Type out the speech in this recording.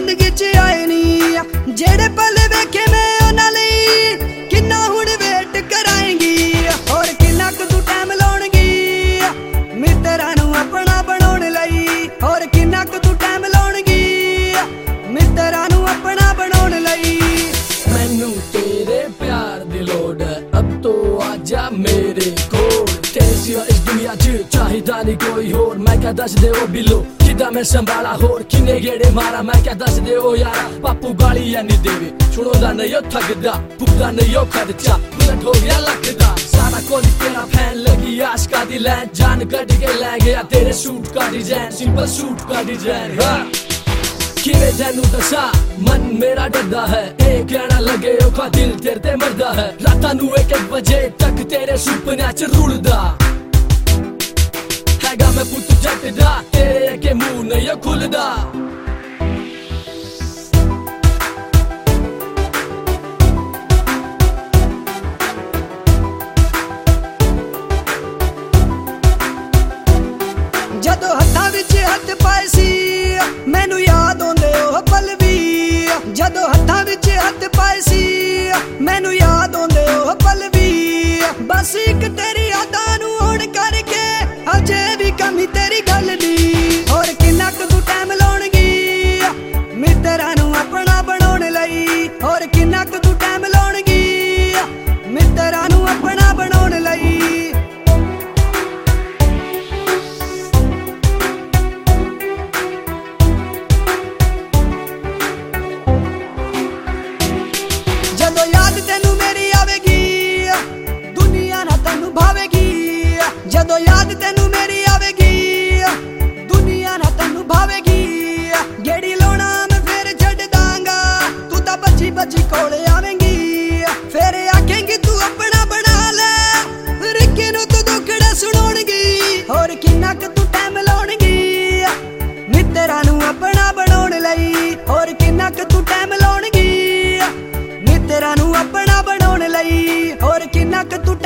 जिंदगी च आए नी जेड़े पल वेखे मैं उन्हां लई किन्ना हुण वेट कराएंगी और किन्ना क तू टाइम लाउणगी मित्तरां नूं अपना बनाउण लई और किन्ना क तू टाइम लाउणगी मित्तरां नूं अपना बनाउण लई। मैनू तेरे प्यार दी लोड़ है अब तो आजा मेरे कोल तेरे सिवा इस दुनिया च चाहिदा नहीं कोई होर मैं क्या दस दे ओ बिलो किदा मैं संभाला होर किन्ने गेड़े मारा मैं क्या दस दे ओ यारा बापू गाली या नहीं देवे सुनोदा नहीं ओ थकदा भुगदा नहीं ओ खर्चा बुलेट हो गया लकदा सारा कोई तेरा फैन लगी आशिका दी लैन जान कट के ले गया तेरे सूट का डिजाइन सिंपल सूट का डिजाइन किवें तैनू दसा मन मेरा डरदा है ए कहना लगे औखा दिल तेरे ते मरदा है रातां नू 1-1 बजे तक तेरे सुपने च रुलदा हैगा मैं पुत्त जट दा तेरे अगे मुंह नहीं खुलदा। जदों हत्थां विच हत्थ पाए सी मैनू याद आउंदे ओह पल वी जदों हत्थां विच हत्थ पाए सी मैनू याद आउंदे ओह पल वी बस एक तेरी यादां नूं होण करके अजे भी कमी तेरी गल दी और किन्ना क तू टाइम लाउणगी मित्तरां नूं अपना बनाउण लई और किन्ना क तू टाइम लाउणगी मित्तरां नूं अपना बनाउण लई। जदों याद तेनू मेरी आवेगी दुनिया ना तेनू भावेगी जदों याद तेनू मेरी आवेगी दुनिया ना तेनू भावेगी गेड़ी लाउणा मैं फिर छड्ड दांगा तू तां बची बची कोले आवेंगी फिर आखेंगी तू अपना बना ले रिक्की नूं तू दुखड़ा सुणाउणगी और किन्ना क तू टाइम लाउणगी मित्तरां नूं अपना बनाउण लई और किन्ना क तू टाइम लाउणगी मित्तरां नूं अपना बनाउण लई और किन्ना क तू